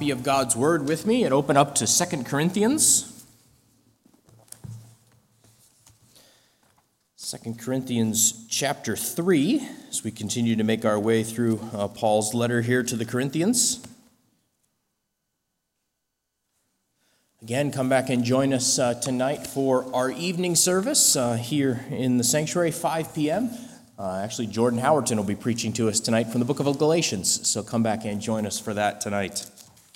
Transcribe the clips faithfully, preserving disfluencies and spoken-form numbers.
copy of God's Word with me and open up to Second Corinthians. Second Corinthians chapter three, as we continue to make our way through uh, Paul's letter here to the Corinthians. Again, come back and join us uh, tonight for our evening service uh, here in the sanctuary, five p.m. Uh, actually, Jordan Howerton will be preaching to us tonight from the book of Galatians, so come back and join us for that tonight.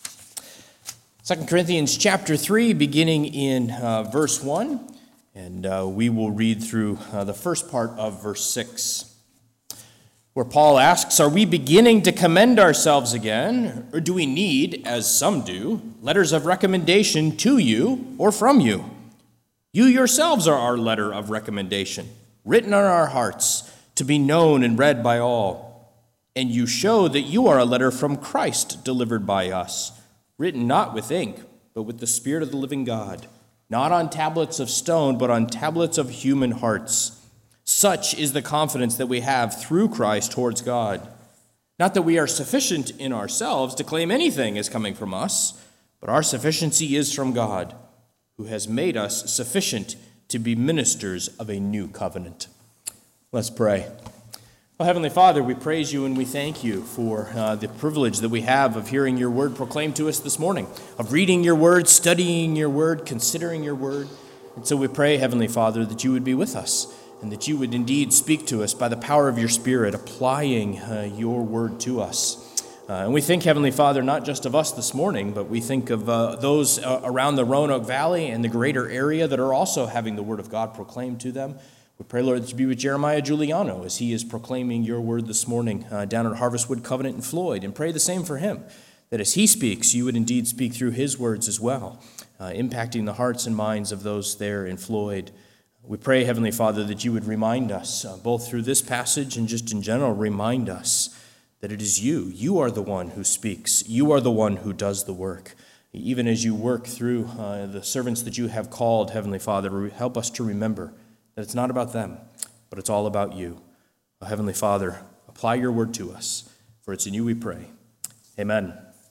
Second Corinthians chapter three, beginning in uh, verse one, and uh, we will read through uh, the first part of verse six, where Paul asks, "Are we beginning to commend ourselves again, or do we need, as some do, letters of recommendation to you or from you? You yourselves are our letter of recommendation, written on our hearts, to be known and read by all. And you show that you are a letter from Christ delivered by us, written not with ink, but with the Spirit of the living God, not on tablets of stone, but on tablets of human hearts. Such is the confidence that we have through Christ towards God. Not that we are sufficient in ourselves to claim anything as coming from us, but our sufficiency is from God, who has made us sufficient to be ministers of a new covenant." Let's pray. Well, Heavenly Father, we praise you and we thank you for uh, the privilege that we have of hearing your word proclaimed to us this morning, of reading your word, studying your word, considering your word. And so we pray, Heavenly Father, that you would be with us and that you would indeed speak to us by the power of your Spirit, applying uh, your word to us. Uh, and we think, Heavenly Father, not just of us this morning, but we think of uh, those uh, around the Roanoke Valley and the greater area that are also having the word of God proclaimed to them. We pray, Lord, that you be with Jeremiah Giuliano as he is proclaiming your word this morning uh, down at Harvestwood Covenant in Floyd, and pray the same for him, that as he speaks, you would indeed speak through his words as well, uh, impacting the hearts and minds of those there in Floyd. We pray, Heavenly Father, that you would remind us, uh, both through this passage and just in general, remind us that it is you. You are the one who speaks. You are the one who does the work. Even as you work through uh, the servants that you have called, Heavenly Father, help us to remember that it's not about them, but it's all about you. Oh, Heavenly Father, apply your word to us, for it's in you we pray. Amen.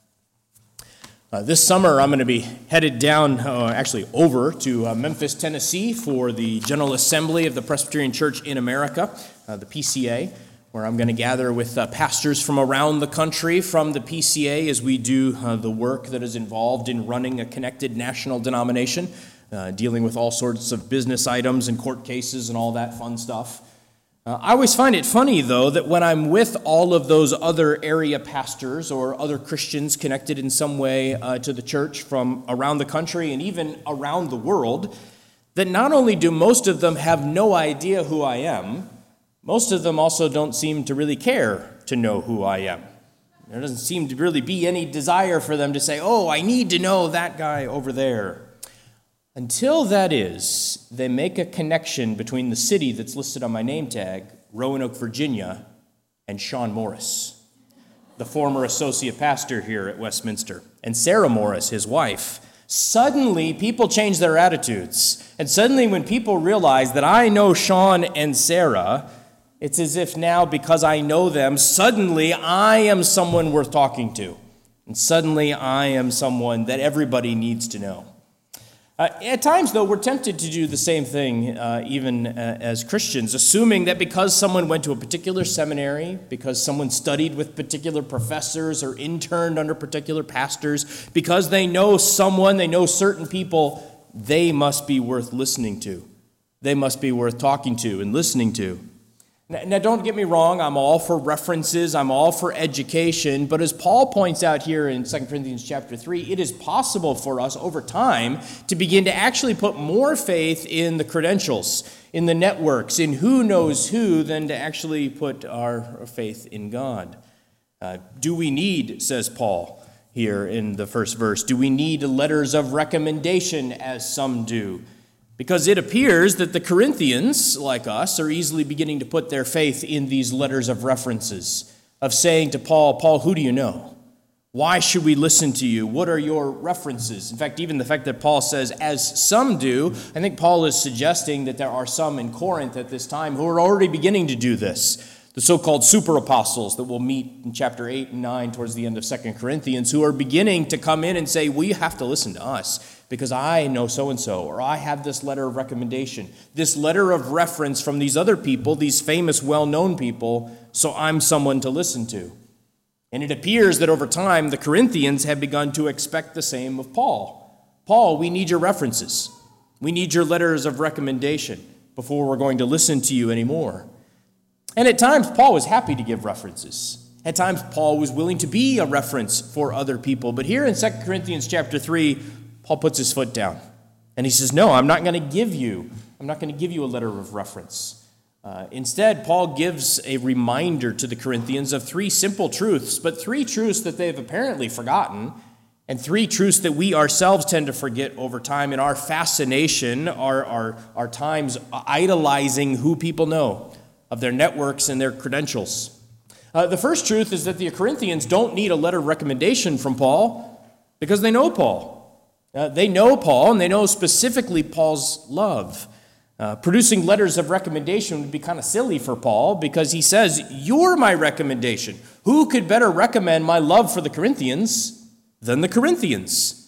Uh, this summer, I'm going to be headed down, uh, actually over to uh, Memphis, Tennessee for the General Assembly of the Presbyterian Church in America, uh, the P C A, where I'm going to gather with uh, pastors from around the country from the P C A as we do uh, the work that is involved in running a connected national denomination, Uh, dealing with all sorts of business items and court cases and all that fun stuff. Uh, I always find it funny, though, that when I'm with all of those other area pastors or other Christians connected in some way uh, to the church from around the country and even around the world, that not only do most of them have no idea who I am, most of them also don't seem to really care to know who I am. There doesn't seem to really be any desire for them to say, "Oh, I need to know that guy over there." Until that is, they make a connection between the city that's listed on my name tag, Roanoke, Virginia, and Sean Morris, the former associate pastor here at Westminster, and Sarah Morris, his wife. Suddenly, people change their attitudes. And suddenly, when people realize that I know Sean and Sarah, it's as if now, because I know them, suddenly I am someone worth talking to. And suddenly I am someone that everybody needs to know. Uh, at times, though, we're tempted to do the same thing, uh, even uh, as Christians, assuming that because someone went to a particular seminary, because someone studied with particular professors or interned under particular pastors, because they know someone, they know certain people, they must be worth listening to. They must be worth talking to and listening to. Now, now, don't get me wrong, I'm all for references, I'm all for education, but as Paul points out here in Second Corinthians chapter three, it is possible for us over time to begin to actually put more faith in the credentials, in the networks, in who knows who, than to actually put our faith in God. Uh, do we need, says Paul here in the first verse, do we need letters of recommendation as some do? Because it appears that the Corinthians, like us, are easily beginning to put their faith in these letters of references, of saying to Paul, "Paul, who do you know? Why should we listen to you? What are your references?" In fact, even the fact that Paul says, "as some do," I think Paul is suggesting that there are some in Corinth at this time who are already beginning to do this. The so-called super apostles that we'll meet in chapter eight and nine towards the end of Second Corinthians, who are beginning to come in and say, well, you have to listen to us because I know so-and-so, or I have this letter of recommendation, this letter of reference from these other people, these famous, well-known people, so I'm someone to listen to. And it appears that over time, the Corinthians have begun to expect the same of Paul. Paul, we need your references. We need your letters of recommendation before we're going to listen to you anymore. And at times, Paul was happy to give references. At times, Paul was willing to be a reference for other people. But here in Second Corinthians chapter three, Paul puts his foot down. And he says, no, I'm not going to give you, I'm not going to give you a letter of reference. Uh, instead, Paul gives a reminder to the Corinthians of three simple truths, but three truths that they've apparently forgotten, and three truths that we ourselves tend to forget over time in our fascination, our, our, our times idolizing who people know, of their networks and their credentials. Uh, the first truth is that the Corinthians don't need a letter of recommendation from Paul because they know Paul. Uh, they know Paul, and they know specifically Paul's love. Uh, producing letters of recommendation would be kind of silly for Paul because he says, you're my recommendation. Who could better recommend my love for the Corinthians than the Corinthians?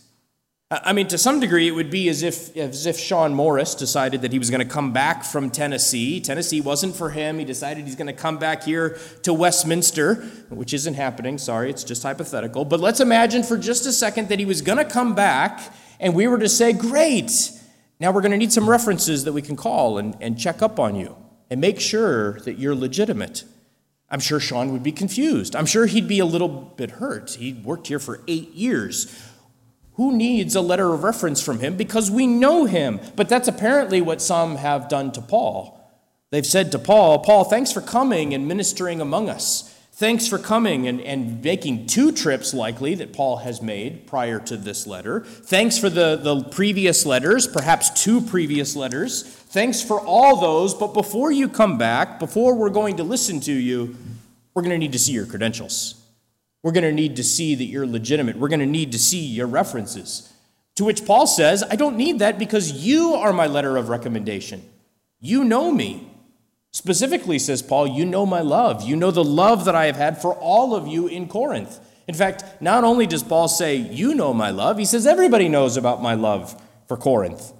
I mean, to some degree, it would be as if as if Sean Morris decided that he was going to come back from Tennessee. Tennessee wasn't for him. He decided he's going to come back here to Westminster, which isn't happening. Sorry, it's just hypothetical. But let's imagine for just a second that he was going to come back, and we were to say, great, now we're going to need some references that we can call and, and check up on you and make sure that you're legitimate. I'm sure Sean would be confused. I'm sure he'd be a little bit hurt. He worked here for eight years. Who needs a letter of reference from him? Because we know him. But that's apparently what some have done to Paul. They've said to Paul, Paul, thanks for coming and ministering among us. Thanks for coming and, and making two trips likely that Paul has made prior to this letter. Thanks for the, the previous letters, perhaps two previous letters. Thanks for all those. But before you come back, before we're going to listen to you, we're going to need to see your credentials. We're going to need to see that you're legitimate. We're going to need to see your references. To which Paul says, I don't need that because you are my letter of recommendation. You know me. Specifically, says Paul, you know my love. You know the love that I have had for all of you in Corinth. In fact, not only does Paul say, you know my love, he says everybody knows about my love for Corinth.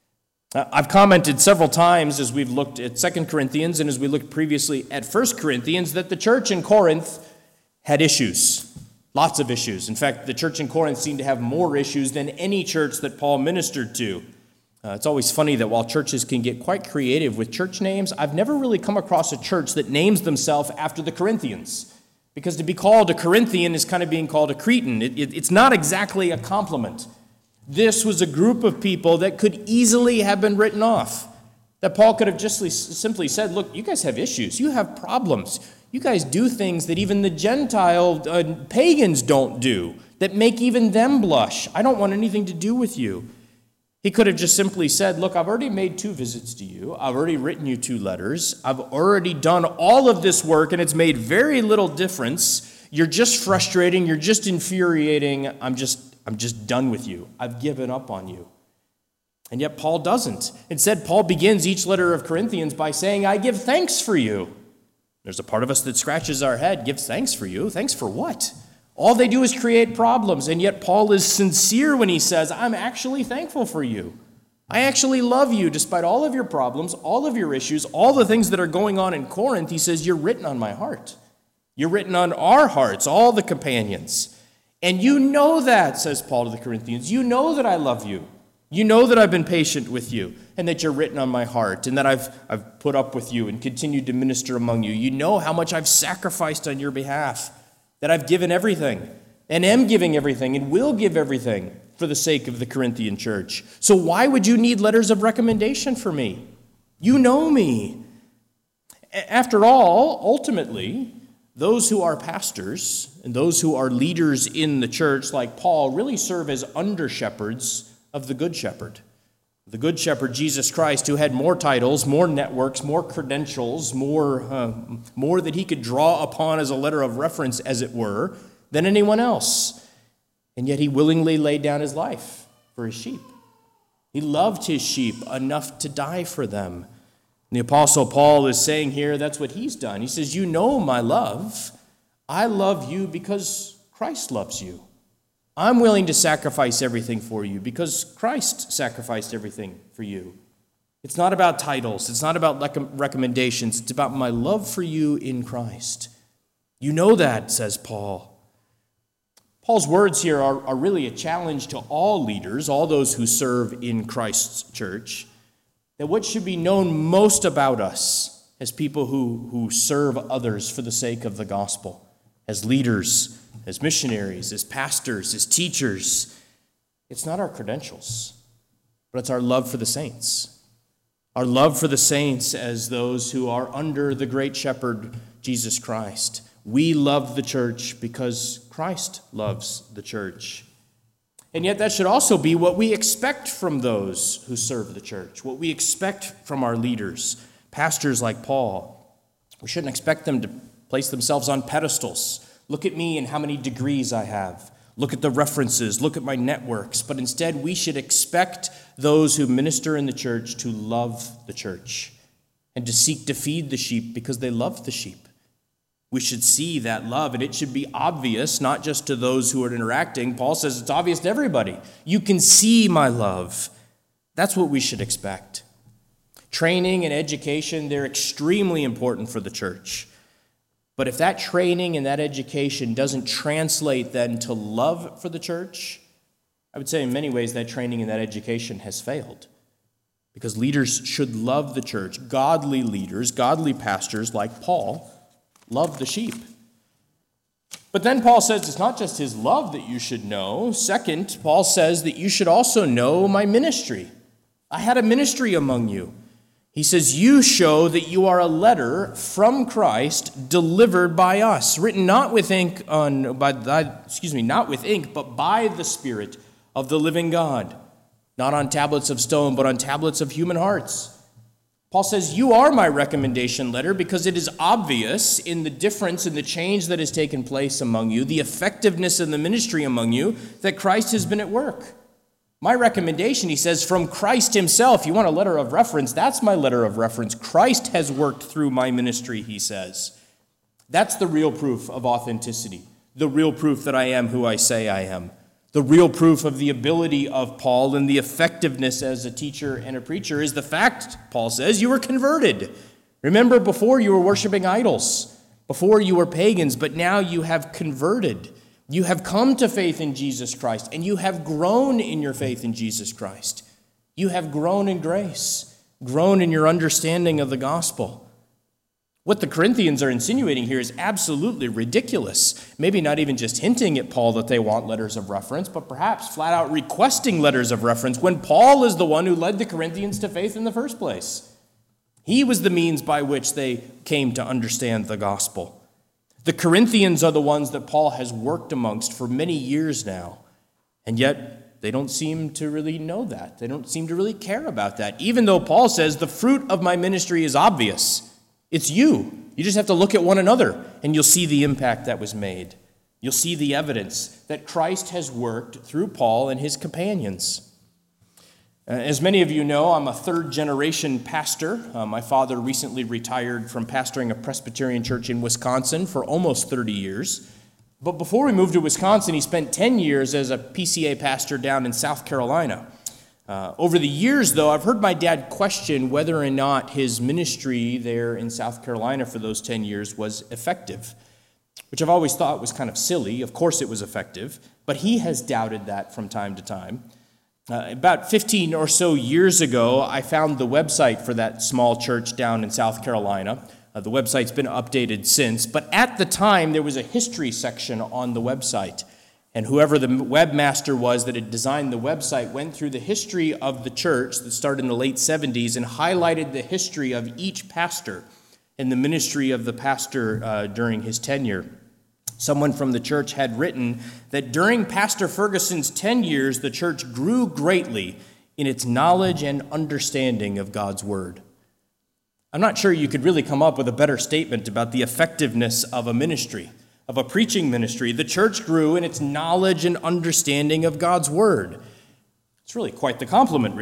I've commented several times as we've looked at Second Corinthians and as we looked previously at First Corinthians that the church in Corinth had issues, lots of issues. In fact, the church in Corinth seemed to have more issues than any church that Paul ministered to. Uh, it's always funny that while churches can get quite creative with church names, I've never really come across a church that names themselves after the Corinthians. Because to be called a Corinthian is kind of being called a Cretan. It, it, it's not exactly a compliment. This was a group of people that could easily have been written off. That Paul could have just simply said, look, you guys have issues. You have problems. You guys do things that even the Gentile uh, pagans don't do, that make even them blush. I don't want anything to do with you. He could have just simply said, look, I've already made two visits to you. I've already written you two letters. I've already done all of this work, and it's made very little difference. You're just frustrating. You're just infuriating. I'm just, I'm just done with you. I've given up on you. And yet Paul doesn't. Instead, Paul begins each letter of Corinthians by saying, I give thanks for you. There's a part of us that scratches our head, gives thanks for you. Thanks for what? All they do is create problems, and yet Paul is sincere when he says, I'm actually thankful for you. I actually love you despite all of your problems, all of your issues, all the things that are going on in Corinth. He says, you're written on my heart. You're written on our hearts, all the companions. And you know that, says Paul to the Corinthians. You know that I love you. You know that I've been patient with you and that you're written on my heart and that I've, I've put up with you and continued to minister among you. You know how much I've sacrificed on your behalf, that I've given everything and am giving everything and will give everything for the sake of the Corinthian church. So why would you need letters of recommendation for me? You know me. After all, ultimately, those who are pastors and those who are leaders in the church, like Paul, really serve as under-shepherds of the Good Shepherd. The Good Shepherd, Jesus Christ, who had more titles, more networks, more credentials, more, uh, more that he could draw upon as a letter of reference, as it were, than anyone else. And yet he willingly laid down his life for his sheep. He loved his sheep enough to die for them. The Apostle Paul is saying here that's what he's done. He says, you know my love. I love you because Christ loves you. I'm willing to sacrifice everything for you because Christ sacrificed everything for you. It's not about titles. It's not about recommendations. It's about my love for you in Christ. You know that, says Paul. Paul's words here are, are really a challenge to all leaders, all those who serve in Christ's church, that what should be known most about us as people who, who serve others for the sake of the gospel, as leaders, as missionaries, as pastors, as teachers, it's not our credentials, but it's our love for the saints. Our love for the saints as those who are under the great shepherd, Jesus Christ. We love the church because Christ loves the church. And yet that should also be what we expect from those who serve the church, what we expect from our leaders, pastors like Paul. We shouldn't expect them to place themselves on pedestals. Look at me and how many degrees I have. Look at the references. Look at my networks. But instead, we should expect those who minister in the church to love the church and to seek to feed the sheep because they love the sheep. We should see that love, and it should be obvious, not just to those who are interacting. Paul says it's obvious to everybody. You can see my love. That's what we should expect. Training and education, they're extremely important for the church. But if that training and that education doesn't translate then to love for the church, I would say in many ways that training and that education has failed. Because leaders should love the church. Godly leaders, godly pastors like Paul, love the sheep. But then Paul says it's not just his love that you should know. Second, Paul says that you should also know my ministry. I had a ministry among you. He says, you show that you are a letter from Christ delivered by us, written not with ink on by the, excuse me, not with ink, but by the Spirit of the living God, not on tablets of stone, but on tablets of human hearts. Paul says, you are my recommendation letter because it is obvious in the difference in the change that has taken place among you, the effectiveness in the ministry among you, that Christ has been at work. My recommendation, he says, from Christ himself. You want a letter of reference? That's my letter of reference. Christ has worked through my ministry, he says. That's the real proof of authenticity, the real proof that I am who I say I am. The real proof of the ability of Paul and the effectiveness as a teacher and a preacher is the fact, Paul says, you were converted. Remember, before you were worshiping idols, before you were pagans, but now you have converted. You have come to faith in Jesus Christ, and you have grown in your faith in Jesus Christ. You have grown in grace, grown in your understanding of the gospel. What the Corinthians are insinuating here is absolutely ridiculous. Maybe not even just hinting at Paul that they want letters of reference, but perhaps flat out requesting letters of reference when Paul is the one who led the Corinthians to faith in the first place. He was the means by which they came to understand the gospel. The Corinthians are the ones that Paul has worked amongst for many years now, and yet they don't seem to really know that. They don't seem to really care about that, even though Paul says the fruit of my ministry is obvious. It's you. You just have to look at one another, and you'll see the impact that was made. You'll see the evidence that Christ has worked through Paul and his companions. Uh, as many of you know, I'm a third-generation pastor. Uh, my father recently retired from pastoring a Presbyterian church in Wisconsin for almost thirty years. But before we moved to Wisconsin, he spent ten years as a P C A pastor down in South Carolina. Uh, over the years, though, I've heard my dad question whether or not his ministry there in South Carolina for those ten years was effective, which I've always thought was kind of silly. Of course it was effective, but he has doubted that from time to time. Uh, about fifteen or so years ago, I found the website for that small church down in South Carolina. Uh, the website's been updated since, but at the time, there was a history section on the website. And whoever the webmaster was that had designed the website went through the history of the church that started in the late seventies and highlighted the history of each pastor and the ministry of the pastor uh, during his tenure. Someone from the church had written that during Pastor Ferguson's ten years, the church grew greatly in its knowledge and understanding of God's word. I'm not sure you could really come up with a better statement about the effectiveness of a ministry, of a preaching ministry. The church grew in its knowledge and understanding of God's word. It's really quite the compliment, really.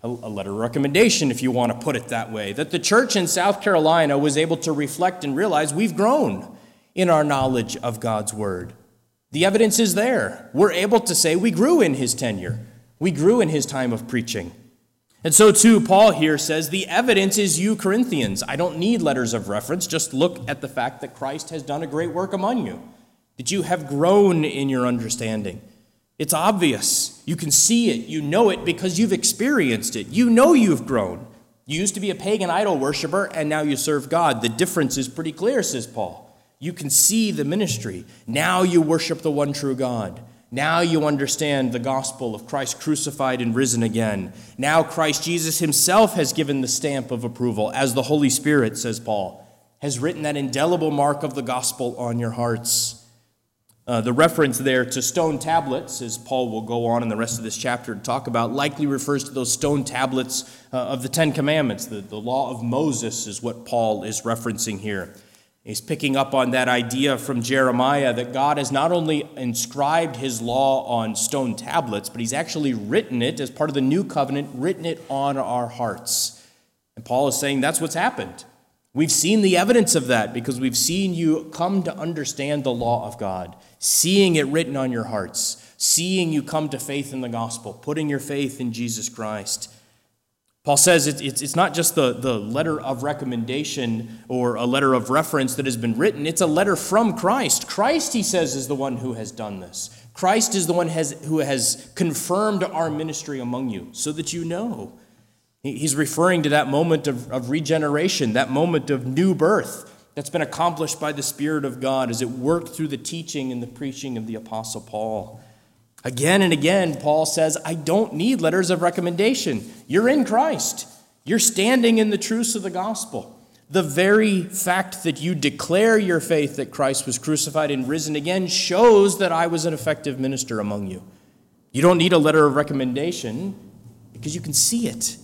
a letter of recommendation, if you want to put it that way, that the church in South Carolina was able to reflect and realize we've grown in our knowledge of God's word. The evidence is there. We're able to say we grew in his tenure. We grew in his time of preaching. And so too, Paul here says, the evidence is you Corinthians. I don't need letters of reference. Just look at the fact that Christ has done a great work among you, that you have grown in your understanding. It's obvious. You can see it. You know it because you've experienced it. You know you've grown. You used to be a pagan idol worshiper, and now you serve God. The difference is pretty clear, says Paul. You can see the ministry. Now you worship the one true God. Now you understand the gospel of Christ crucified and risen again. Now Christ Jesus himself has given the stamp of approval, as the Holy Spirit, says Paul, has written that indelible mark of the gospel on your hearts. Uh, the reference there to stone tablets, as Paul will go on in the rest of this chapter to talk about, likely refers to those stone tablets uh, of the Ten Commandments. The, the law of Moses is what Paul is referencing here. He's picking up on that idea from Jeremiah that God has not only inscribed his law on stone tablets, but he's actually written it as part of the new covenant, written it on our hearts. And Paul is saying that's what's happened. We've seen the evidence of that because we've seen you come to understand the law of God, seeing it written on your hearts, seeing you come to faith in the gospel, putting your faith in Jesus Christ. Paul says it's, it's, it's not just the, the letter of recommendation or a letter of reference that has been written. It's a letter from Christ. Christ, he says, is the one who has done this. Christ is the one has, who has confirmed our ministry among you so that you know. He's referring to that moment of, of regeneration, that moment of new birth that's been accomplished by the Spirit of God as it worked through the teaching and the preaching of the Apostle Paul. Again and again, Paul says, I don't need letters of recommendation. You're in Christ. You're standing in the truths of the gospel. The very fact that you declare your faith that Christ was crucified and risen again shows that I was an effective minister among you. You don't need a letter of recommendation because you can see it.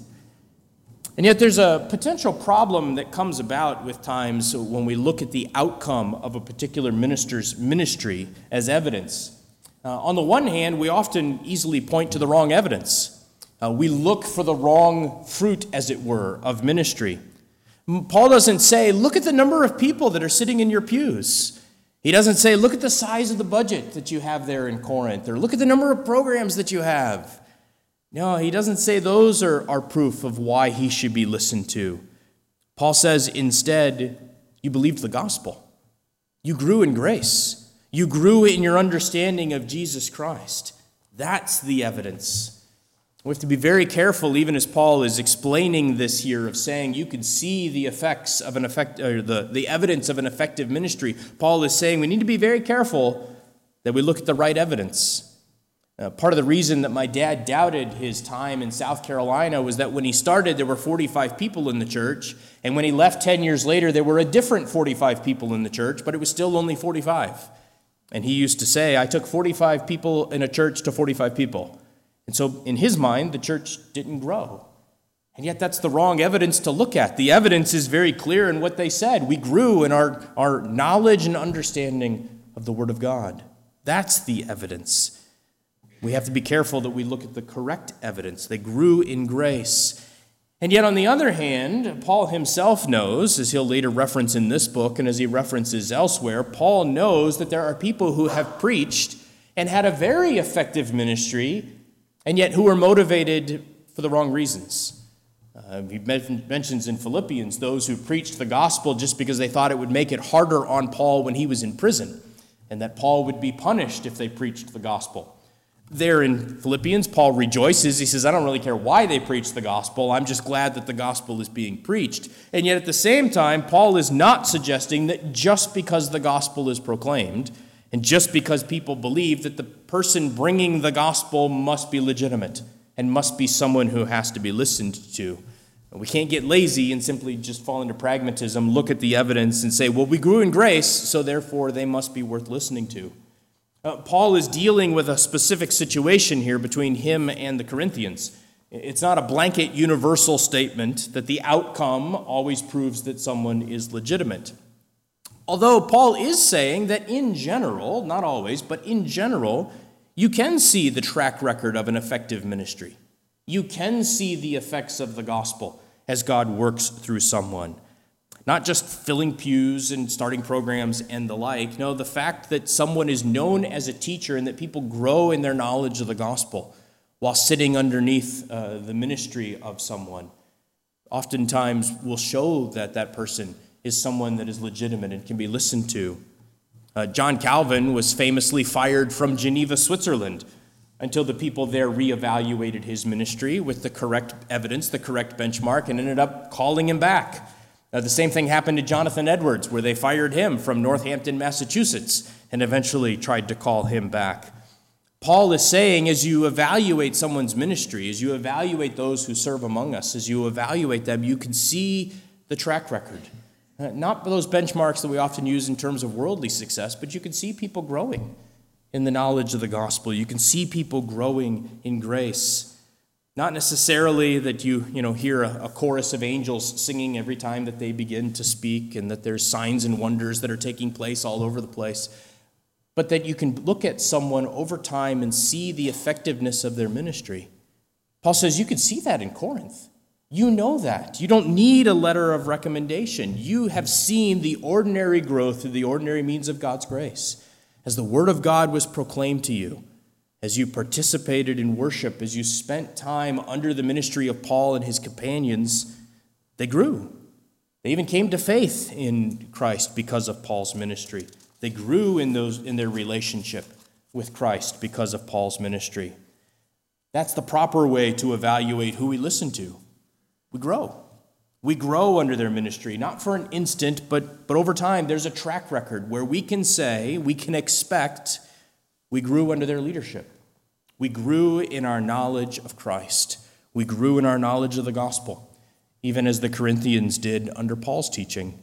And yet there's a potential problem that comes about with times when we look at the outcome of a particular minister's ministry as evidence. Uh, on the one hand, we often easily point to the wrong evidence. Uh, we look for the wrong fruit, as it were, of ministry. Paul doesn't say, look at the number of people that are sitting in your pews. He doesn't say, look at the size of the budget that you have there in Corinth, or look at the number of programs that you have. No, he doesn't say those are, are proof of why he should be listened to. Paul says, instead, you believed the gospel. You grew in grace. You grew in your understanding of Jesus Christ. That's the evidence. We have to be very careful, even as Paul is explaining this here, of saying you can see the effects of an effect, or the, the evidence of an effective ministry. Paul is saying we need to be very careful that we look at the right evidence. Uh, part of the reason that my dad doubted his time in South Carolina was that when he started, there were forty-five people in the church, and when he left ten years later, there were a different forty-five people in the church, but it was still only forty-five. And he used to say, I took forty-five people in a church to forty-five people. And so in his mind, the church didn't grow. And yet that's the wrong evidence to look at. The evidence is very clear in what they said. We grew in our, our knowledge and understanding of the Word of God. That's the evidence. We have to be careful that we look at the correct evidence. They grew in grace. And yet, on the other hand, Paul himself knows, as he'll later reference in this book and as he references elsewhere, Paul knows that there are people who have preached and had a very effective ministry, and yet who are motivated for the wrong reasons. Uh, he mentions in Philippians those who preached the gospel just because they thought it would make it harder on Paul when he was in prison, and that Paul would be punished if they preached the gospel. There in Philippians, Paul rejoices. He says, I don't really care why they preach the gospel. I'm just glad that the gospel is being preached. And yet at the same time, Paul is not suggesting that just because the gospel is proclaimed and just because people believe that the person bringing the gospel must be legitimate and must be someone who has to be listened to. We can't get lazy and simply just fall into pragmatism, look at the evidence and say, well, we grew in grace, so therefore they must be worth listening to. Uh, Paul is dealing with a specific situation here between him and the Corinthians. It's not a blanket universal statement that the outcome always proves that someone is legitimate. Although Paul is saying that in general, not always, but in general, you can see the track record of an effective ministry. You can see the effects of the gospel as God works through someone. Not just filling pews and starting programs and the like. No, the fact that someone is known as a teacher and that people grow in their knowledge of the gospel while sitting underneath uh, the ministry of someone oftentimes will show that that person is someone that is legitimate and can be listened to. Uh, John Calvin was famously fired from Geneva, Switzerland, until the people there reevaluated his ministry with the correct evidence, the correct benchmark, and ended up calling him back. Uh, the same thing happened to Jonathan Edwards, where they fired him from Northampton, Massachusetts, and eventually tried to call him back. Paul is saying, as you evaluate someone's ministry, as you evaluate those who serve among us, as you evaluate them, you can see the track record. Uh, not those benchmarks that we often use in terms of worldly success, but you can see people growing in the knowledge of the gospel. You can see people growing in grace. Not necessarily that you, you know, hear a, a chorus of angels singing every time that they begin to speak and that there's signs and wonders that are taking place all over the place, but that you can look at someone over time and see the effectiveness of their ministry. Paul says you can see that in Corinth. You know that. You don't need a letter of recommendation. You have seen the ordinary growth through the ordinary means of God's grace. As the word of God was proclaimed to you, as you participated in worship, as you spent time under the ministry of Paul and his companions, they grew. They even came to faith in Christ because of Paul's ministry. They grew in those in their relationship with Christ because of Paul's ministry. That's the proper way to evaluate who we listen to. We grow. We grow under their ministry, not for an instant, but, but over time. There's a track record where we can say, we can expect, we grew under their leadership. We grew in our knowledge of Christ. We grew in our knowledge of the gospel, even as the Corinthians did under Paul's teaching.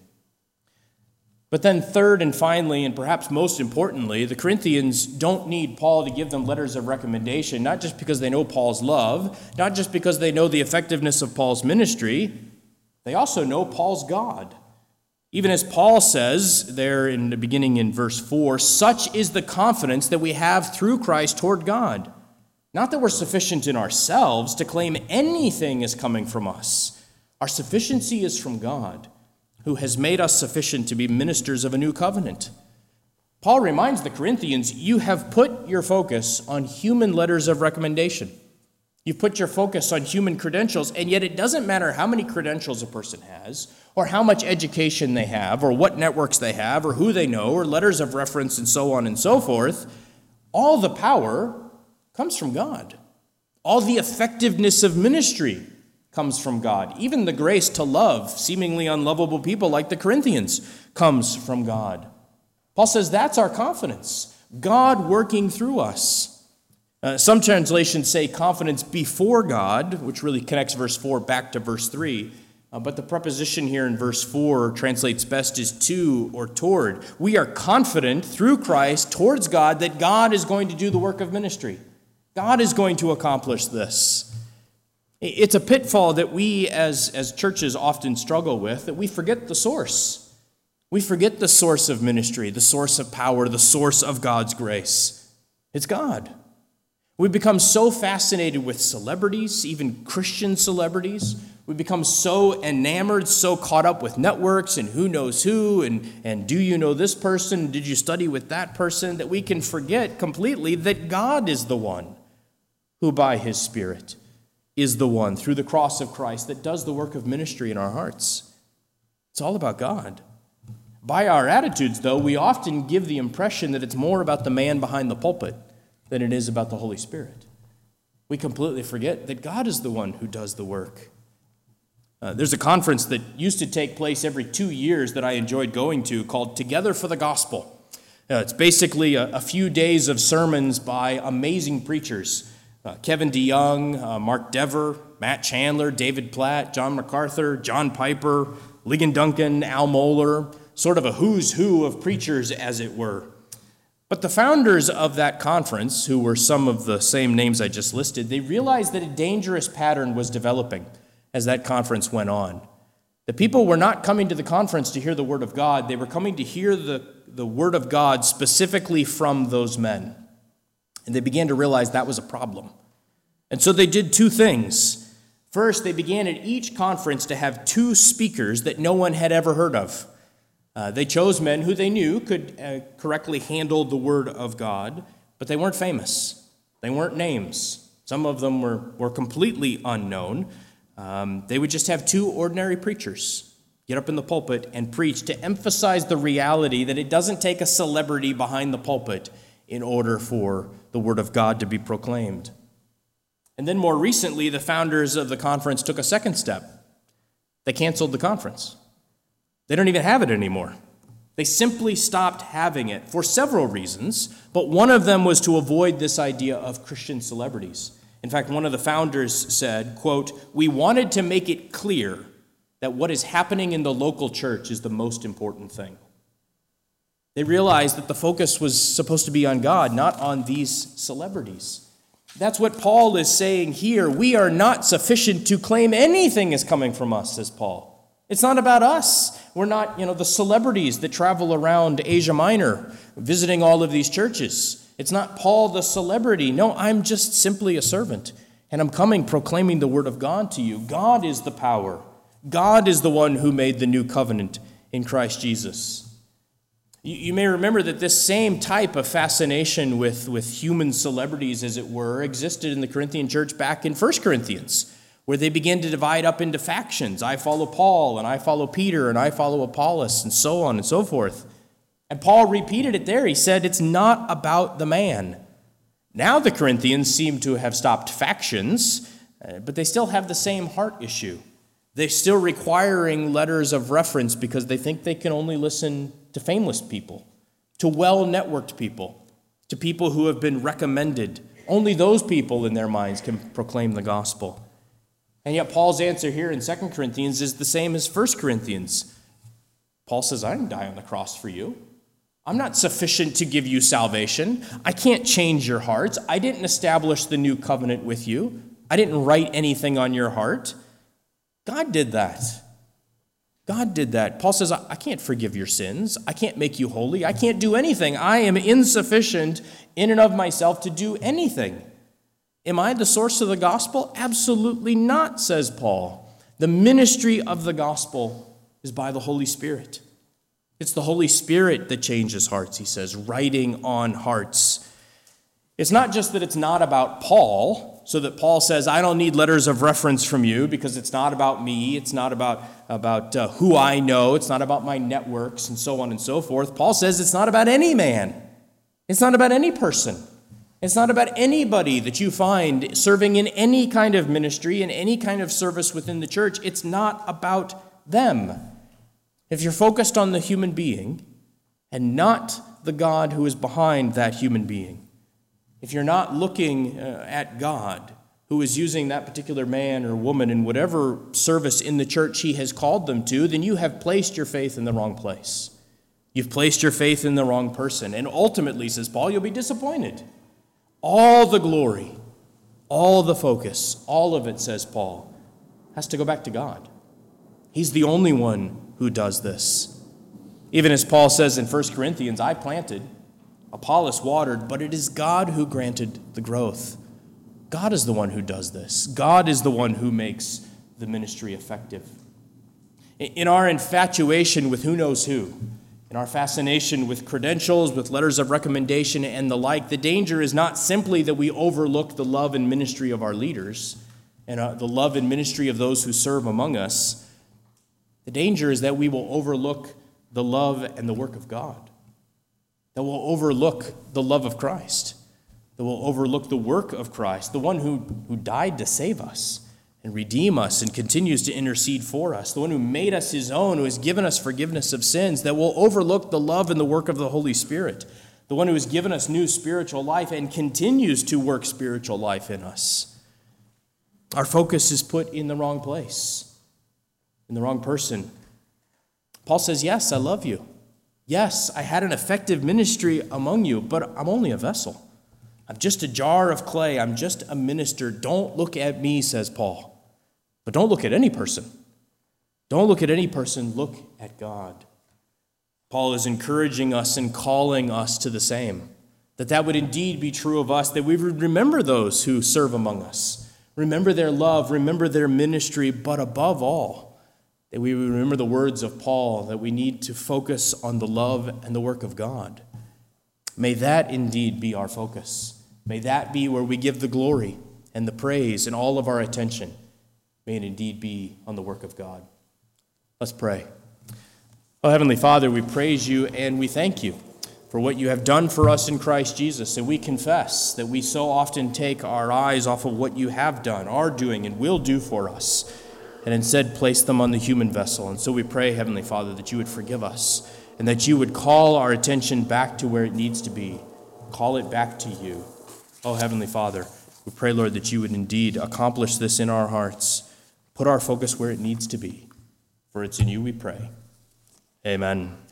But then third and finally, and perhaps most importantly, the Corinthians don't need Paul to give them letters of recommendation, not just because they know Paul's love, not just because they know the effectiveness of Paul's ministry. They also know Paul's God. Even as Paul says there in the beginning in verse four, such is the confidence that we have through Christ toward God. Not that we're sufficient in ourselves to claim anything is coming from us. Our sufficiency is from God, who has made us sufficient to be ministers of a new covenant. Paul reminds the Corinthians, you have put your focus on human letters of recommendation. You've put your focus on human credentials, and yet it doesn't matter how many credentials a person has, or how much education they have, or what networks they have, or who they know, or letters of reference, and so on and so forth. All the power comes from God. All the effectiveness of ministry comes from God. Even the grace to love seemingly unlovable people like the Corinthians comes from God. Paul says that's our confidence, God working through us. Uh, some translations say confidence before God, which really connects verse four back to verse three. Uh, but the preposition here in verse four translates best as to or toward. We are confident through Christ towards God that God is going to do the work of ministry. God is going to accomplish this. It's a pitfall that we as, as churches often struggle with, that we forget the source. We forget the source of ministry, the source of power, the source of God's grace. It's God. We become so fascinated with celebrities, even Christian celebrities. We become so enamored, so caught up with networks and who knows who, and, and do you know this person, did you study with that person, that we can forget completely that God is the one who by his Spirit is the one, through the cross of Christ, that does the work of ministry in our hearts. It's all about God. By our attitudes, though, we often give the impression that it's more about the man behind the pulpit than it is about the Holy Spirit. We completely forget that God is the one who does the work. Uh, there's a conference that used to take place every two years that I enjoyed going to called Together for the Gospel. Uh, it's basically a, a few days of sermons by amazing preachers. Uh, Kevin DeYoung, uh, Mark Dever, Matt Chandler, David Platt, John MacArthur, John Piper, Ligon Duncan, Al Mohler, sort of a who's who of preachers, as it were. But the founders of that conference, who were some of the same names I just listed, they realized that a dangerous pattern was developing as that conference went on. The people were not coming to the conference to hear the word of God. They were coming to hear the, the word of God specifically from those men. And they began to realize that was a problem. And so they did two things. First, they began at each conference to have two speakers that no one had ever heard of. Uh, they chose men who they knew could uh, correctly handle the word of God, but they weren't famous. They weren't names. Some of them were, were completely unknown. Um, they would just have two ordinary preachers get up in the pulpit and preach to emphasize the reality that it doesn't take a celebrity behind the pulpit in order for the word of God to be proclaimed. And then more recently, the founders of the conference took a second step. They canceled the conference. They don't even have it anymore. They simply stopped having it for several reasons, but one of them was to avoid this idea of Christian celebrities. In fact, one of the founders said, quote, "We wanted to make it clear that what is happening in the local church is the most important thing." They realized that the focus was supposed to be on God, not on these celebrities. That's what Paul is saying here. We are not sufficient to claim anything is coming from us, says Paul. It's not about us. We're not, you know, the celebrities that travel around Asia Minor visiting all of these churches. It's not Paul the celebrity. No, I'm just simply a servant, and I'm coming proclaiming the word of God to you. God is the power. God is the one who made the new covenant in Christ Jesus. You, you may remember that this same type of fascination with, with human celebrities, as it were, existed in the Corinthian church back in First Corinthians, where they began to divide up into factions. I follow Paul, and I follow Peter, and I follow Apollos, and so on and so forth. And Paul repeated it there. He said, it's not about the man. Now the Corinthians seem to have stopped factions, but they still have the same heart issue. They're still requiring letters of reference because they think they can only listen to famous people, to well-networked people, to people who have been recommended. Only those people in their minds can proclaim the gospel. And yet Paul's answer here in Second Corinthians is the same as First Corinthians. Paul says, I didn't die on the cross for you. I'm not sufficient to give you salvation. I can't change your hearts. I didn't establish the new covenant with you. I didn't write anything on your heart. God did that. God did that. Paul says, I can't forgive your sins. I can't make you holy. I can't do anything. I am insufficient in and of myself to do anything. Am I the source of the gospel? Absolutely not, says Paul. The ministry of the gospel is by the Holy Spirit. It's the Holy Spirit that changes hearts, he says, writing on hearts. It's not just that it's not about Paul, so that Paul says, I don't need letters of reference from you because it's not about me, it's not about, about uh, who I know, it's not about my networks, and so on and so forth. Paul says it's not about any man. It's not about any person. It's not about anybody that you find serving in any kind of ministry, in any kind of service within the church. It's not about them. If you're focused on the human being and not the God who is behind that human being, if you're not looking uh, at God who is using that particular man or woman in whatever service in the church he has called them to, then you have placed your faith in the wrong place. You've placed your faith in the wrong person. And ultimately, says Paul, you'll be disappointed. All the glory, all the focus, all of it, says Paul, has to go back to God. He's the only one who does this. Even as Paul says in First Corinthians, I planted, Apollos watered, but it is God who granted the growth. God is the one who does this. God is the one who makes the ministry effective. In our infatuation with who knows who, in our fascination with credentials, with letters of recommendation and the like, the danger is not simply that we overlook the love and ministry of our leaders and uh, the love and ministry of those who serve among us. The danger is that we will overlook the love and the work of God, that we'll overlook the love of Christ, that we'll overlook the work of Christ, the one who, who died to save us and redeem us and continues to intercede for us, the one who made us his own, who has given us forgiveness of sins, that will overlook the love and the work of the Holy Spirit, the one who has given us new spiritual life and continues to work spiritual life in us. Our focus is put in the wrong place, in the wrong person. Paul says, yes, I love you. Yes, I had an effective ministry among you, but I'm only a vessel. I'm just a jar of clay. I'm just a minister. Don't look at me, says Paul. But don't look at any person. Don't look at any person. Look at God. Paul is encouraging us and calling us to the same. that that would indeed be true of us, that we would remember those who serve among us, remember their love, remember their ministry, but above all, that we would remember the words of Paul, that we need to focus on the love and the work of God. May that indeed be our focus. May that be where we give the glory and the praise and all of our attention. May it indeed be on the work of God. Let's pray. Oh, Heavenly Father, we praise you and we thank you for what you have done for us in Christ Jesus. And we confess that we so often take our eyes off of what you have done, are doing, and will do for us, and instead place them on the human vessel. And so we pray, Heavenly Father, that you would forgive us and that you would call our attention back to where it needs to be. Call it back to you. Oh, Heavenly Father, we pray, Lord, that you would indeed accomplish this in our hearts. Put our focus where it needs to be. For it's in you we pray. Amen.